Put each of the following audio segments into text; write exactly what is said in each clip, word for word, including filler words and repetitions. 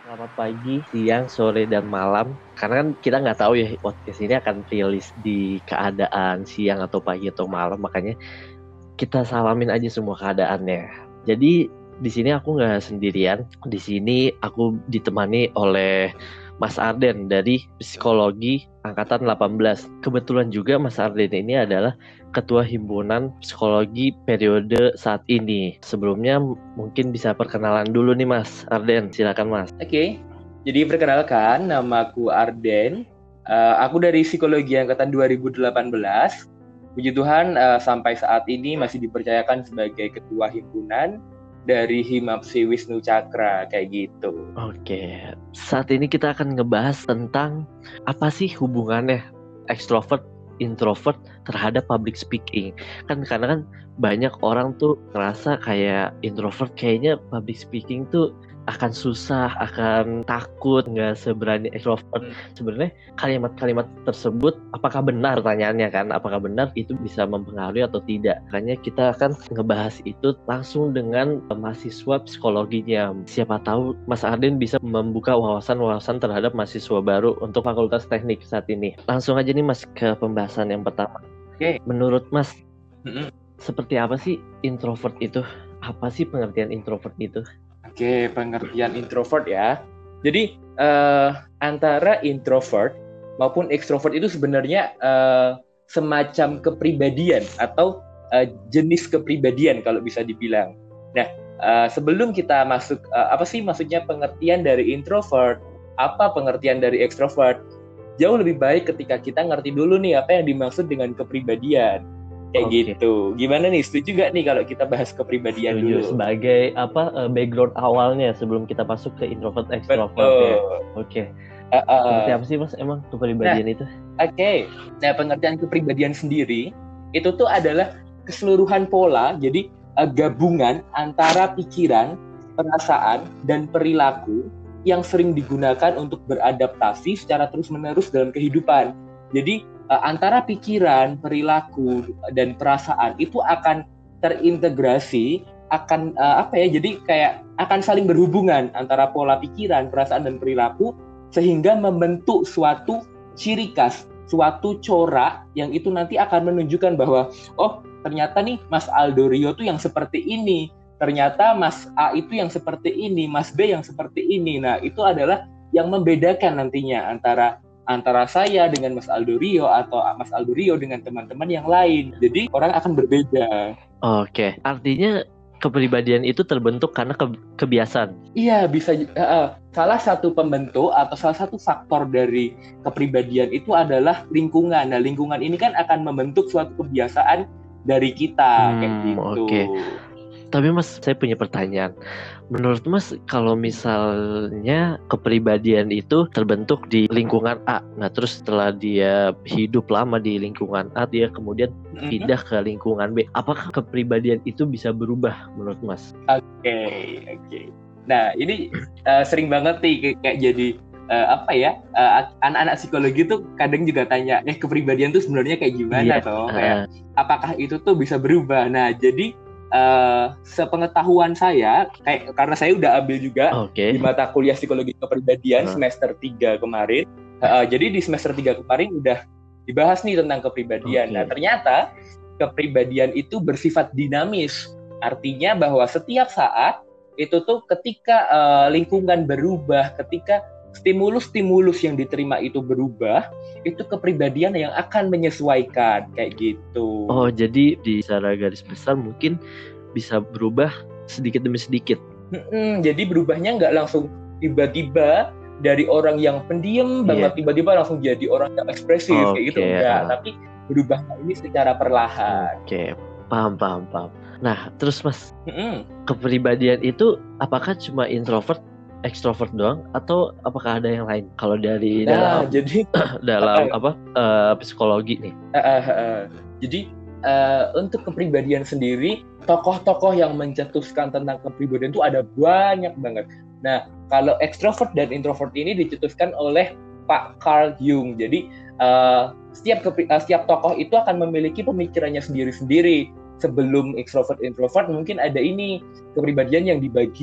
Selamat pagi, siang, sore, dan malam. Karena kan kita nggak tahu ya podcast ini akan rilis di keadaan siang atau pagi atau malam, makanya kita salamin aja semua keadaannya. Jadi di sini aku nggak sendirian. Di sini aku ditemani oleh Mas Arden dari Psikologi Angkatan delapan belas. Kebetulan juga Mas Arden ini adalah Ketua Himpunan Psikologi periode saat ini. Sebelumnya mungkin bisa perkenalan dulu nih Mas Arden. Silakan Mas. Oke, okay. Jadi perkenalkan, namaku Arden. Uh, aku dari Psikologi Angkatan dua ribu delapan belas. Puji Tuhan, uh, sampai saat ini masih dipercayakan sebagai Ketua Himpunan dari Himapsi Wisnu Cakra, kayak gitu. Oke, saat ini kita akan ngebahas tentang apa sih hubungannya ekstrovert, introvert terhadap public speaking. Kan karena kan banyak orang tuh ngerasa kayak introvert kayaknya public speaking tuh akan susah, akan takut, nggak seberani ekstrovert. Hmm. Sebenarnya kalimat-kalimat tersebut apakah benar, pertanyaannya kan, apakah benar itu bisa mempengaruhi atau tidak. Makanya kita akan ngebahas itu langsung dengan mahasiswa psikologinya. Siapa tahu Mas Arden bisa membuka wawasan-wawasan terhadap mahasiswa baru untuk Fakultas Teknik saat ini. Langsung aja nih Mas ke pembahasan yang pertama. Oke. Menurut Mas, mm-hmm. seperti apa sih introvert itu? Apa sih pengertian introvert itu? Oke, pengertian introvert ya. Jadi uh, antara introvert maupun extrovert itu sebenarnya uh, semacam kepribadian atau uh, jenis kepribadian kalau bisa dibilang. Nah, uh, sebelum kita masuk, uh, apa sih maksudnya pengertian dari introvert, apa pengertian dari extrovert, jauh lebih baik ketika kita ngerti dulu nih apa yang dimaksud dengan kepribadian. Kayak okay. gitu. Gimana nih? Setuju gak nih kalau kita bahas kepribadian Setuju. dulu? Sebagai apa background awalnya sebelum kita masuk ke introvert extrovert ya. Oke. Okay. Uh, uh, Seperti apa sih Mas emang kepribadian nah, itu? Oke. Okay. Nah, pengertian kepribadian sendiri itu tuh adalah keseluruhan pola, jadi uh, gabungan antara pikiran, perasaan, dan perilaku yang sering digunakan untuk beradaptasi secara terus-menerus dalam kehidupan. Jadi uh, antara pikiran, perilaku, dan perasaan itu akan terintegrasi, akan uh, apa ya? Jadi kayak akan saling berhubungan antara pola pikiran, perasaan, dan perilaku sehingga membentuk suatu ciri khas, suatu corak yang itu nanti akan menunjukkan bahwa oh ternyata nih Mas Aldo Rio tuh yang seperti ini, ternyata Mas A itu yang seperti ini, Mas B yang seperti ini. Nah itu adalah yang membedakan nantinya antara antara saya dengan Mas Aldo Rio atau Mas Aldo Rio dengan teman-teman yang lain. Jadi orang akan berbeda. Oke, artinya kepribadian itu terbentuk karena ke- kebiasaan. Iya, bisa. Uh, salah satu pembentuk atau salah satu faktor dari kepribadian itu adalah lingkungan. Nah, lingkungan ini kan akan membentuk suatu kebiasaan dari kita, hmm, kayak gitu. Oke. Okay. Tapi Mas, saya punya pertanyaan. Menurut Mas, kalau misalnya kepribadian itu terbentuk di lingkungan A, nah terus setelah dia hidup lama di lingkungan A, dia kemudian mm-hmm. pindah ke lingkungan B, apakah kepribadian itu bisa berubah menurut Mas? Oke, okay, oke. Okay. Nah, ini uh, sering banget nih kayak jadi uh, apa ya? Uh, anak-anak psikologi tuh kadang juga tanya, eh kepribadian tuh sebenarnya kayak gimana yeah. toh? Kayak uh. apakah itu tuh bisa berubah? Nah, jadi Uh, sepengetahuan saya, kayak karena saya udah ambil juga okay. di mata kuliah psikologi kepribadian uh. semester tiga kemarin. Uh, jadi di semester tiga kemarin udah dibahas nih tentang kepribadian. Okay. Nah, ternyata kepribadian itu bersifat dinamis. Artinya bahwa setiap saat itu tuh ketika uh, lingkungan berubah, ketika stimulus-stimulus yang diterima itu berubah, itu kepribadian yang akan menyesuaikan kayak gitu. Oh, jadi di secara garis besar mungkin bisa berubah sedikit demi sedikit. Hmm, jadi berubahnya nggak langsung tiba-tiba dari orang yang pendiam banget yeah. tiba-tiba langsung jadi orang yang ekspresif okay. kayak gitu enggak, tapi berubahnya ini secara perlahan. Oke, okay. paham paham paham. Nah, terus Mas, mm-hmm. kepribadian itu apakah cuma introvert, ekstrovert doang atau apakah ada yang lain? Kalau dari nah, dalam jadi dalam uh, apa uh, psikologi nih. Uh, uh, uh, jadi uh, untuk kepribadian sendiri, tokoh-tokoh yang mencetuskan tentang kepribadian itu ada banyak banget. Nah, kalau ekstrovert dan introvert ini dicetuskan oleh Pak Carl Jung. Jadi uh, setiap kepri- uh, setiap tokoh itu akan memiliki pemikirannya sendiri-sendiri. Sebelum ekstrovert introvert mungkin ada ini kepribadian yang dibagi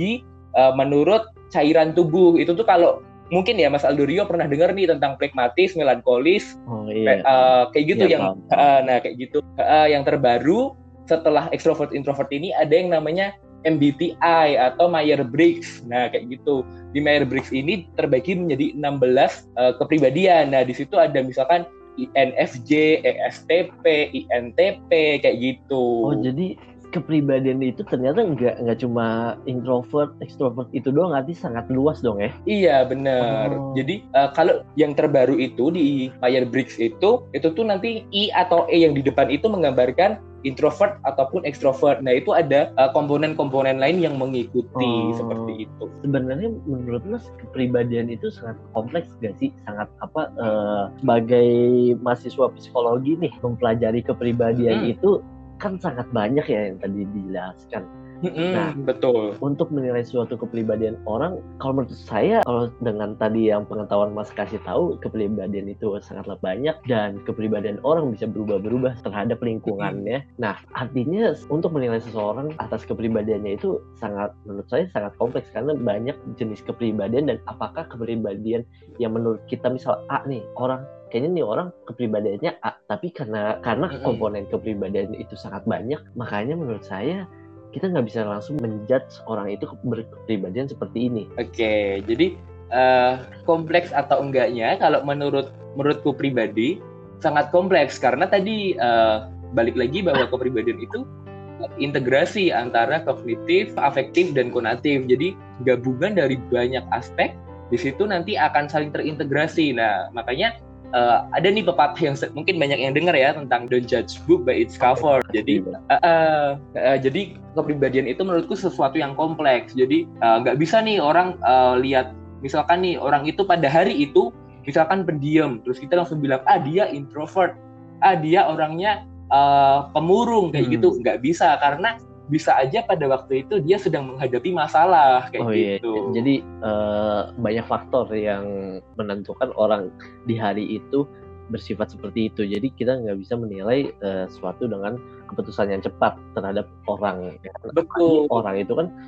uh, menurut cairan tubuh. Itu tuh kalau mungkin ya Mas Aldorio pernah dengar nih tentang pragmatis, melankolis, Oh iya. uh, kayak gitu Iya, yang paham, paham. uh, nah kayak gitu. Uh, yang terbaru setelah extrovert introvert ini ada yang namanya M B T I atau Myers-Briggs. Nah kayak gitu. Di Myers-Briggs ini terbagi menjadi enam belas uh, kepribadian. Nah di situ ada misalkan I N F J, E S T P, I N T P kayak gitu. Oh jadi kepribadian itu ternyata nggak nggak cuma introvert, extrovert itu doang, arti sangat luas dong ya? Iya benar. Oh. Jadi uh, kalau yang terbaru itu di Myers-Briggs itu, itu tuh nanti I atau E yang di depan itu menggambarkan introvert ataupun extrovert. Nah itu ada uh, komponen-komponen lain yang mengikuti Oh. seperti itu. Sebenarnya menurut Mas kepribadian itu sangat kompleks gak sih? Sangat apa? Uh, sebagai mahasiswa psikologi nih mempelajari kepribadian hmm. itu kan sangat banyak ya yang tadi dijelaskan. Mm-hmm, nah, betul. Untuk menilai suatu kepribadian orang, kalau menurut saya, kalau dengan tadi yang pengetahuan Mas kasih tahu, kepribadian itu sangatlah banyak dan kepribadian orang bisa berubah-berubah terhadap lingkungannya. Mm-hmm. Nah, artinya untuk menilai seseorang atas kepribadiannya itu sangat, menurut saya sangat kompleks karena banyak jenis kepribadian dan apakah kepribadian yang menurut kita misal A nih orang kayaknya nih orang kepribadiannya A, tapi karena karena mm-hmm. komponen kepribadian itu sangat banyak, makanya menurut saya kita nggak bisa langsung menjudge orang itu berkepribadian seperti ini. Oke, okay, jadi uh, kompleks atau enggaknya kalau menurut menurutku pribadi sangat kompleks karena tadi uh, balik lagi bahwa kepribadian itu integrasi antara kognitif, afektif dan konatif. Jadi gabungan dari banyak aspek di situ nanti akan saling terintegrasi. Nah, makanya Uh, ada nih pepatah yang se- mungkin banyak yang dengar ya tentang don't judge book by its cover. Jadi uh, uh, uh, jadi kepribadian itu menurutku sesuatu yang kompleks. Jadi nggak uh, bisa nih orang uh, lihat misalkan nih orang itu pada hari itu misalkan pendiam, terus kita langsung bilang ah dia introvert, ah dia orangnya uh, pemurung kayak hmm. gitu. Nggak bisa karena bisa aja pada waktu itu dia sedang menghadapi masalah kayak oh, gitu. Iya. Jadi uh, banyak faktor yang menentukan orang di hari itu bersifat seperti itu. Jadi kita nggak bisa menilai uh, sesuatu dengan keputusan yang cepat terhadap orang. Betul. Orang itu kan,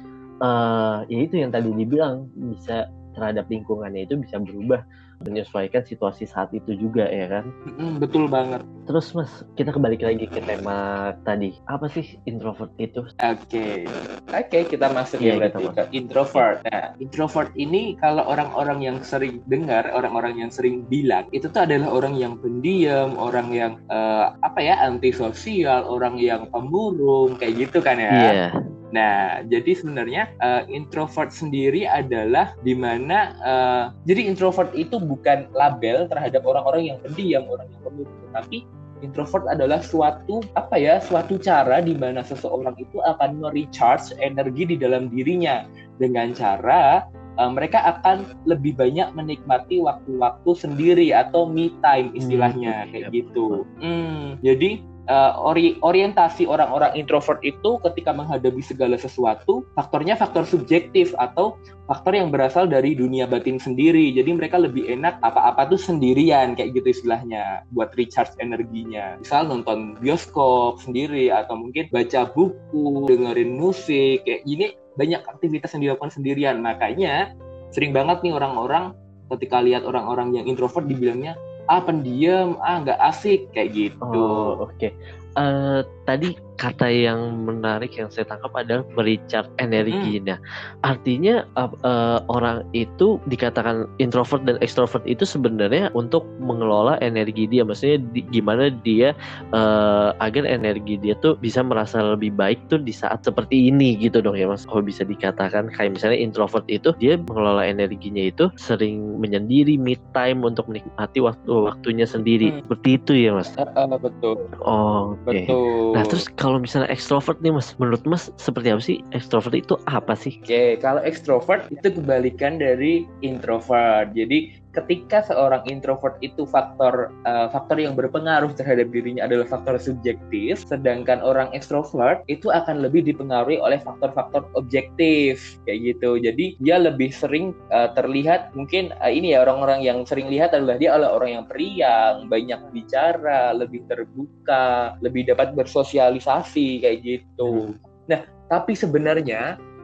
uh, ya itu yang tadi dibilang bisa terhadap lingkungannya itu bisa berubah menyesuaikan situasi saat itu juga ya kan. Mm, betul banget. Terus Mas, kita kembali lagi ke tema tadi. Apa sih introvert itu? Oke, okay. oke okay, kita masuk ya, ya berarti ke introvert. Nah, introvert ini kalau orang-orang yang sering dengar, orang-orang yang sering bilang itu tuh adalah orang yang pendiam, orang yang uh, apa ya antisosial, orang yang pemurung kayak gitu kan ya. Iya. Yeah. Nah, jadi sebenarnya uh, introvert sendiri adalah di mana uh, jadi introvert itu bukan label terhadap orang-orang yang pendiam, orang yang pemurung, tapi introvert adalah suatu apa ya, suatu cara di mana seseorang itu akan merecharge energi di dalam dirinya dengan cara uh, mereka akan lebih banyak menikmati waktu-waktu sendiri atau me time istilahnya hmm, kayak ya, gitu. Hmm, jadi Uh, ori- orientasi orang-orang introvert itu ketika menghadapi segala sesuatu, faktornya faktor subjektif atau faktor yang berasal dari dunia batin sendiri. Jadi mereka lebih enak apa-apa tuh sendirian kayak gitu istilahnya buat recharge energinya. Misal nonton bioskop sendiri atau mungkin baca buku, dengerin musik kayak gini, banyak aktivitas yang dilakukan sendirian. Makanya sering banget nih orang-orang ketika lihat orang-orang yang introvert dibilangnya ah pendiam, ah nggak asik kayak gitu. Oh, oke. Okay. Uh, tadi kata yang menarik yang saya tangkap adalah merecharge energinya. Hmm. Artinya uh, uh, orang itu dikatakan introvert dan extrovert itu sebenarnya untuk mengelola energi dia. Maksudnya di, gimana dia uh, agar energi dia tuh bisa merasa lebih baik tuh di saat seperti ini gitu dong ya Mas. Kalau bisa dikatakan kayak misalnya introvert itu dia mengelola energinya itu sering menyendiri, me time untuk menikmati waktu-waktunya sendiri. Hmm. Seperti itu ya Mas. Uh, uh, betul. Oh, okay. Betul. Nah terus kalau misalnya ekstrovert nih Mas, menurut Mas seperti apa sih ekstrovert itu apa sih? Oke, okay, kalau ekstrovert itu kebalikan dari introvert. Jadi ketika seorang introvert itu faktor uh, faktor yang berpengaruh terhadap dirinya adalah faktor subjektif, sedangkan orang ekstrovert itu akan lebih dipengaruhi oleh faktor-faktor objektif kayak gitu. Jadi dia lebih sering uh, terlihat mungkin uh, ini ya orang-orang yang sering lihat adalah dia adalah orang yang periang, banyak bicara, lebih terbuka, lebih dapat bersosialisasi kayak gitu. Hmm. Nah, tapi sebenarnya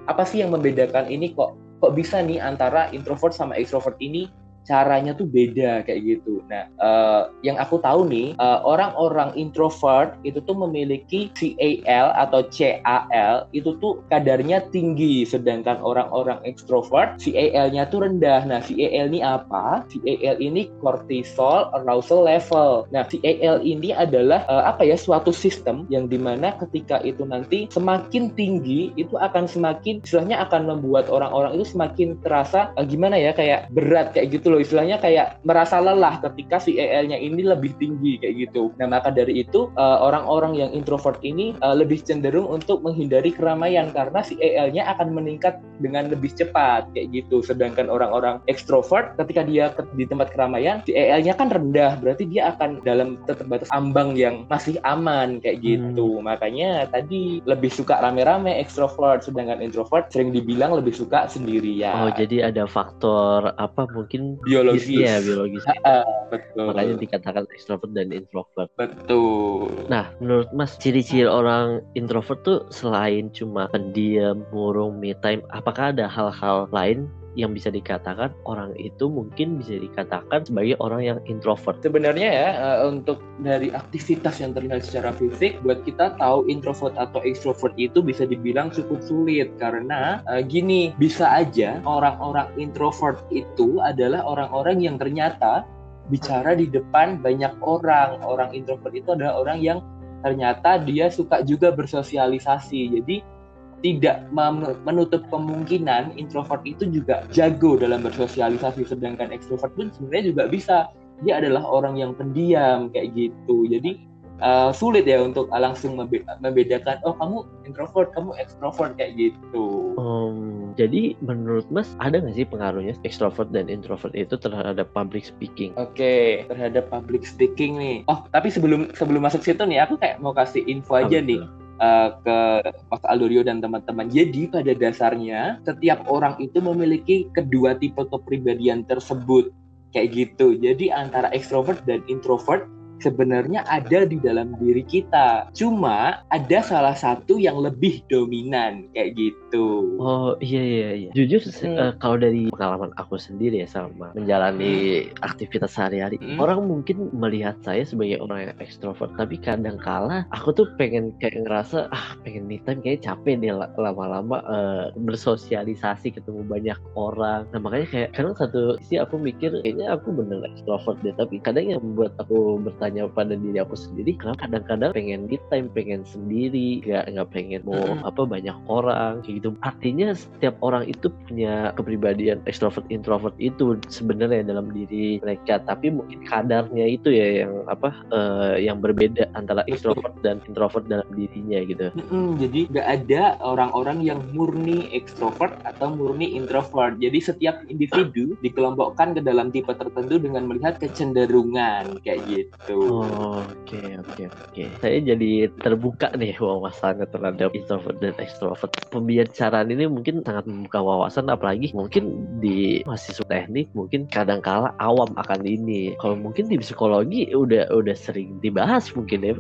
apa sih yang membedakan ini kok kok bisa nih antara introvert sama extrovert ini caranya tuh beda kayak gitu. Nah, uh, yang aku tahu nih, uh, orang-orang introvert itu tuh memiliki C A L atau C A L itu tuh kadarnya tinggi, sedangkan orang-orang extrovert C A L-nya tuh rendah. Nah, C A L ini apa? C A L ini cortisol arousal level. Nah, C A L ini adalah uh, apa ya? Suatu sistem yang dimana ketika itu nanti semakin tinggi, itu akan semakin, istilahnya akan membuat orang-orang itu semakin terasa uh, gimana ya? Kayak berat kayak gitu loh. Istilahnya kayak merasa lelah ketika C A L-nya ini lebih tinggi kayak gitu. Nah, maka dari itu uh, orang-orang yang introvert ini uh, lebih cenderung untuk menghindari keramaian karena C A L-nya akan meningkat dengan lebih cepat kayak gitu. Sedangkan orang-orang extrovert ketika dia di tempat keramaian C A L-nya kan rendah, berarti dia akan dalam tetap batas ambang yang masih aman kayak gitu. Hmm. Makanya tadi lebih suka rame-rame extrovert, sedangkan introvert sering dibilang lebih suka sendirian. Oh, jadi ada faktor apa mungkin biologis. Iya, biologis. Uh, betul. Makanya dikatakan extrovert dan introvert. Betul. Nah, menurut Mas, ciri-ciri orang introvert tuh selain cuma pendiam, murung, me time, apakah ada hal-hal lain yang bisa dikatakan orang itu mungkin bisa dikatakan sebagai orang yang introvert? Sebenarnya ya, uh, untuk dari aktivitas yang terlihat secara fisik, buat kita tahu introvert atau extrovert itu bisa dibilang cukup sulit karena uh, gini, bisa aja orang-orang introvert itu adalah orang-orang yang ternyata bicara di depan banyak orang. Orang introvert itu adalah orang yang ternyata dia suka juga bersosialisasi. Jadi tidak menutup kemungkinan introvert itu juga jago dalam bersosialisasi, sedangkan extrovert pun sebenarnya juga bisa. Dia adalah orang yang pendiam kayak gitu. Jadi uh, sulit ya untuk langsung membedakan, oh kamu introvert, kamu extrovert kayak gitu. Um, jadi menurut Mas ada nggak sih pengaruhnya extrovert dan introvert itu terhadap public speaking? Oke, okay, terhadap public speaking nih. Oh, tapi sebelum sebelum masuk situ nih, aku kayak mau kasih info aja nih. Uh, ke Mas Aldorio dan teman-teman. Jadi pada dasarnya setiap orang itu memiliki kedua tipe kepribadian tersebut kayak gitu. Jadi antara extrovert dan introvert sebenarnya ada di dalam diri kita. Cuma ada salah satu yang lebih dominan kayak gitu. Oh iya iya iya. Jujur hmm. uh, kalau dari pengalaman aku sendiri ya sama menjalani hmm. aktivitas sehari-hari, hmm. orang mungkin melihat saya sebagai orang yang ekstrovert, tapi kadang kala aku tuh pengen kayak ngerasa ah pengen me time, kayak capek deh lama-lama uh, bersosialisasi ketemu banyak orang. Nah makanya kayak kadang satu sisi aku mikir kayaknya aku bener ekstrovert deh, tapi kadang yang membuat aku bertanya tanya pada diri aku sendiri, karena kadang-kadang pengen me time, pengen sendiri, nggak nggak pengen mau mm-hmm. apa banyak orang kayak gitu. Artinya setiap orang itu punya kepribadian extrovert introvert itu sebenarnya dalam diri mereka, tapi mungkin kadarnya itu ya yang apa uh, yang berbeda antara extrovert dan introvert dalam dirinya gitu. Mm-hmm. Jadi nggak ada orang-orang yang murni extrovert atau murni introvert. Jadi setiap individu dikelompokkan ke dalam tipe tertentu dengan melihat kecenderungan kayak gitu. Oh, oke oke oke. Saya jadi terbuka nih wawasannya terhadap introvert dan extrovert. Pembicaraan ini mungkin sangat membuka wawasan, apalagi mungkin di mahasiswa teknik mungkin kadangkala awam akan ini. Kalau mungkin di psikologi udah udah sering dibahas mungkin ya.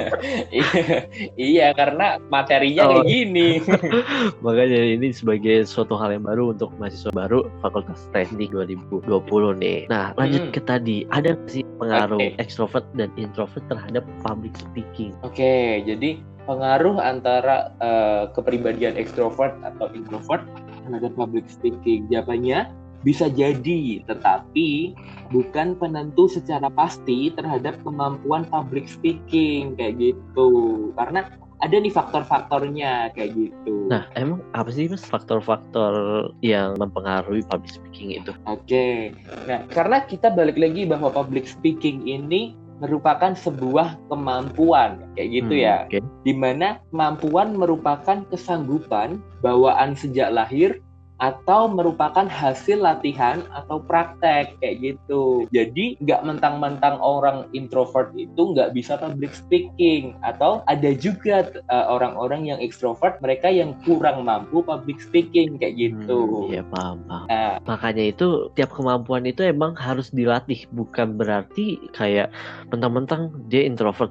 Iya, karena materinya oh. kayak gini. Makanya ini sebagai suatu hal yang baru untuk mahasiswa baru Fakultas Teknik dua ribu dua puluh nih. Nah, lanjut hmm. ke tadi, ada sih pengaruh okay. extrovert dan introvert terhadap public speaking? Oke, okay, jadi pengaruh antara uh, kepribadian extrovert atau introvert terhadap public speaking, jawabannya bisa jadi, tetapi bukan penentu secara pasti terhadap kemampuan public speaking kayak gitu. Karena ada nih faktor-faktornya kayak gitu. Nah, emang apa sih Mas faktor-faktor yang mempengaruhi public speaking itu? Oke, okay. Nah karena kita balik lagi bahwa public speaking ini merupakan sebuah kemampuan kayak gitu hmm, ya, okay. Dimana kemampuan merupakan kesanggupan bawaan sejak lahir atau merupakan hasil latihan atau praktek kayak gitu. Jadi nggak mentang-mentang orang introvert itu nggak bisa public speaking, atau ada juga uh, orang-orang yang extrovert mereka yang kurang mampu public speaking kayak gitu. Iya hmm, paham paham. Nah, makanya itu tiap kemampuan itu emang harus dilatih, bukan berarti kayak mentang-mentang dia introvert terus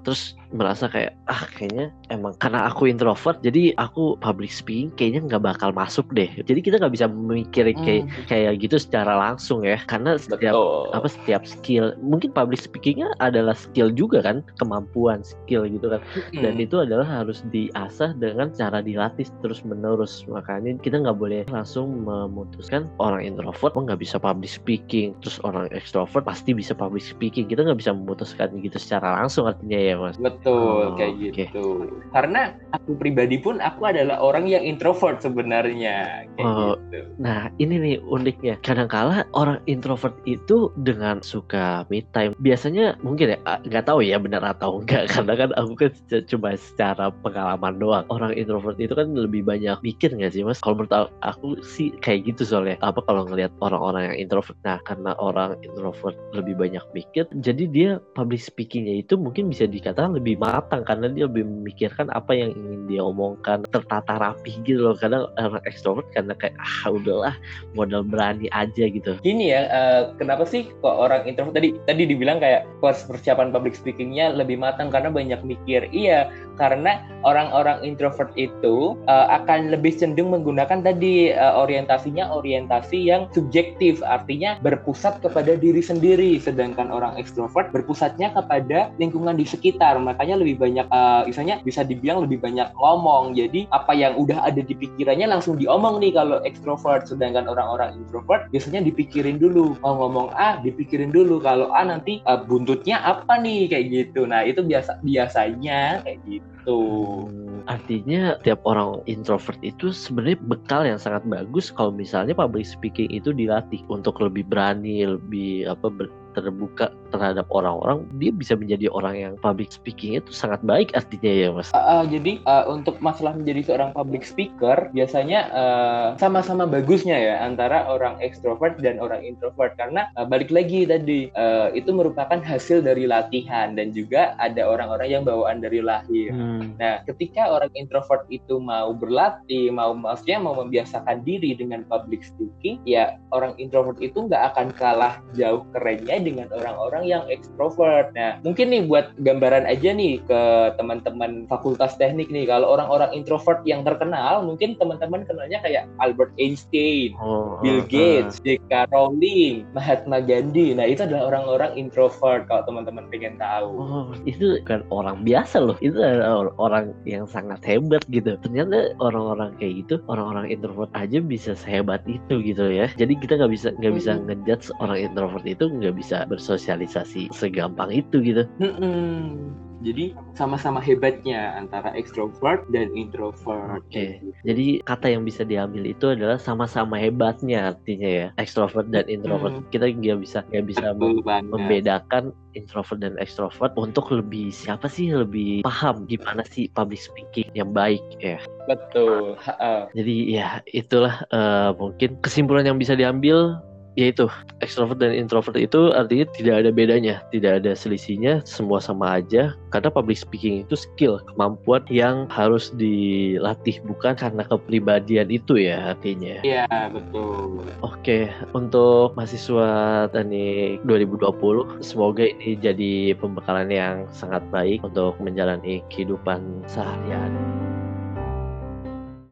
merasa kayak ah kayaknya emang karena aku introvert jadi aku public speaking kayaknya nggak bakal masuk deh. Jadi kita nggak bisa mikirin kayak Hmm. kayak gitu secara langsung ya, karena setiap Betul. apa setiap skill mungkin public speakingnya adalah skill juga kan, kemampuan skill gitu kan, dan Mm-mm. itu adalah harus diasah dengan cara dilatih terus menerus. Makanya kita nggak boleh langsung memutuskan orang introvert oh nggak bisa public speaking, terus orang extrovert pasti bisa public speaking. Kita nggak bisa memutuskan gitu secara langsung artinya ya mas. Betul, Oh, kayak oke. gitu. Karena aku pribadi pun aku adalah orang yang introvert sebenarnya, kayak Oh, gitu. nah ini nih uniknya. Kadangkala orang introvert itu dengan suka me time. Biasanya mungkin ya ah, nggak tahu ya benar atau enggak karena kan aku kan c- cuma secara pengalaman doang. Orang introvert itu kan lebih banyak mikir nggak sih mas? Kalau menurut aku sih kayak gitu soalnya. Apa kalau ngelihat orang-orang yang introvert. Nah karena orang introvert lebih banyak mikir, jadi dia public speakingnya itu mungkin bisa dikatakan lebih matang karena dia lebih memikirkan apa yang ingin dia omongkan, tertata rapi gitu loh. Kadang orang extrovert karena kayak ah udahlah modal berani aja gitu. Gini ya, eh, kenapa sih kok orang introvert tadi tadi dibilang kayak pers- persiapan public speakingnya lebih matang karena banyak mikir. Iya, karena orang-orang introvert itu eh, akan lebih cenderung menggunakan tadi eh, orientasinya orientasi yang subjektif, artinya berpusat kepada diri sendiri, sedangkan orang ekstrovert berpusatnya kepada lingkungan di sekitar. Makanya lebih banyak, uh, misalnya bisa dibilang lebih banyak ngomong. Jadi apa yang udah ada di pikirannya langsung diomong nih kalau ekstrovert, sedangkan orang-orang introvert biasanya dipikirin dulu. Mau ngomong A, dipikirin dulu. Kalau A nanti uh, buntutnya apa nih kayak gitu. Nah itu biasa biasanya kayak gitu. Hmm, artinya tiap orang introvert itu sebenarnya bekal yang sangat bagus kalau misalnya public speaking itu dilatih untuk lebih berani, lebih apa ber- terbuka terhadap orang-orang. Dia bisa menjadi orang yang public speaking itu sangat baik artinya ya mas. Uh, uh, jadi uh, untuk masalah menjadi seorang public speaker biasanya uh, sama-sama bagusnya ya antara orang ekstrovert dan orang introvert karena uh, balik lagi tadi uh, itu merupakan hasil dari latihan dan juga ada orang-orang yang bawaan dari lahir. Hmm. Nah, ketika orang introvert itu mau berlatih, mau maksudnya mau membiasakan diri dengan public speaking, ya orang introvert itu nggak akan kalah jauh kerennya dengan orang-orang yang ekstrovert. Nah, mungkin nih buat gambaran aja nih ke teman-teman fakultas teknik nih, kalau orang-orang introvert yang terkenal, mungkin teman-teman kenalnya kayak Albert Einstein, Oh, Bill uh, Gates, uh. J K Rowling, Mahatma Gandhi. Nah, itu adalah orang-orang introvert kalau teman-teman pengen tahu. Oh, itu kan orang biasa loh. Itu adalah orang yang sangat hebat gitu. Ternyata orang-orang kayak gitu, orang-orang introvert aja bisa sehebat itu gitu ya. Jadi kita nggak bisa nggak bisa Hmm. ngejudge orang introvert itu nggak bisa bersosialisasi segampang itu gitu. Hmm. Jadi sama-sama hebatnya antara extrovert dan introvert. Oke. Jadi kata yang bisa diambil itu adalah sama-sama hebatnya artinya ya. Extrovert dan introvert. Hmm. Kita nggak bisa nggak bisa Betul mem- banget. membedakan introvert dan extrovert untuk lebih siapa sih lebih paham gimana sih public speaking yang baik ya. Betul. Ha-ha. Jadi ya itulah eh, mungkin kesimpulan yang bisa diambil, yaitu extrovert dan introvert itu artinya tidak ada bedanya, tidak ada selisihnya, semua sama aja. Karena public speaking itu skill, kemampuan yang harus dilatih, bukan karena kepribadian itu ya artinya. Iya, betul. Oke, untuk mahasiswa teknik dua ribu dua puluh, semoga ini jadi pembekalan yang sangat baik untuk menjalani kehidupan sehari-hari.